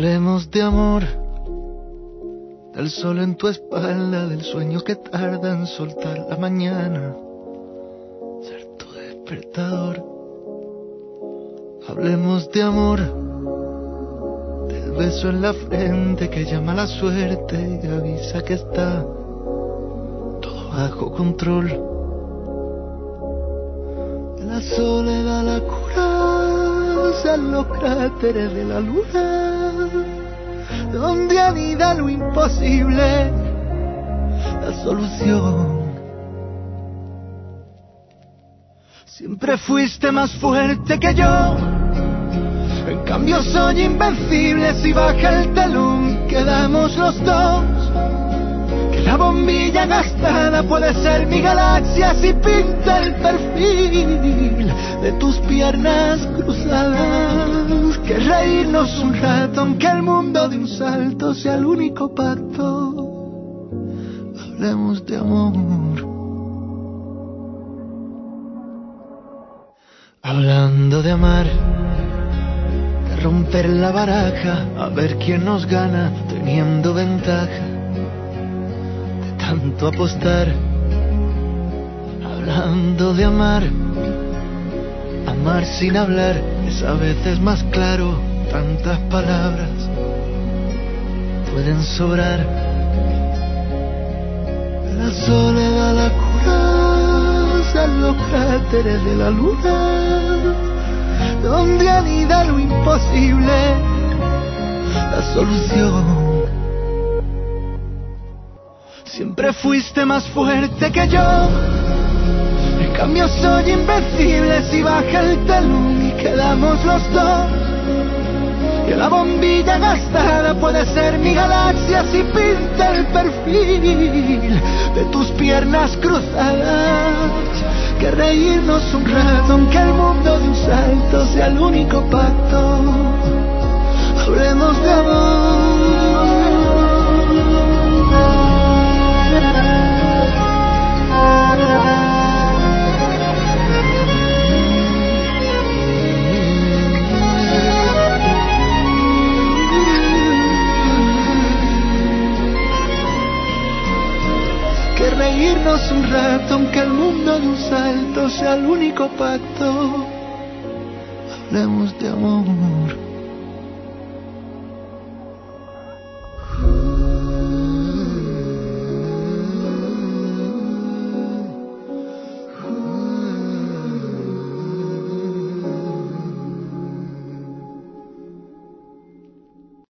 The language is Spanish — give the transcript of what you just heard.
Hablemos de amor, del sol en tu espalda, del sueño que tarda en soltar la mañana, ser tu despertador. Hablemos de amor, del beso en la frente que llama a la suerte y avisa que está todo bajo control. De la soledad la coraza en los cráteres de la luna, donde anida lo imposible, la solución. Siempre fuiste más fuerte que yo, en cambio soy invencible. Si baja el telón quedamos los dos, que la bombilla gastada puede ser mi galaxia si pinta el perfil de tus piernas cruzadas. Que reírnos un rato aunque el mundo de un salto sea el único pacto. Hablemos de amor. Hablando de amar, de romper la baraja, a ver quién nos gana teniendo ventaja, de tanto apostar. Hablando de amar, amar sin hablar es a veces más claro, tantas palabras pueden sobrar. De la soledad la coraza en los cráteres de la luna, donde anida lo imposible, la solución. Siempre fuiste más fuerte que yo, en cambio soy invencible. Si baja el telón y quedamos los dos, que la bombilla gastada puede ser mi galaxia si pinta el perfil de tus piernas cruzadas. Que reírnos un rato aunque el mundo de un salto sea el único pacto. Hablemos de amor. Reírnos un rato aunque el mundo de un salto sea el único pacto. Hablemos de amor.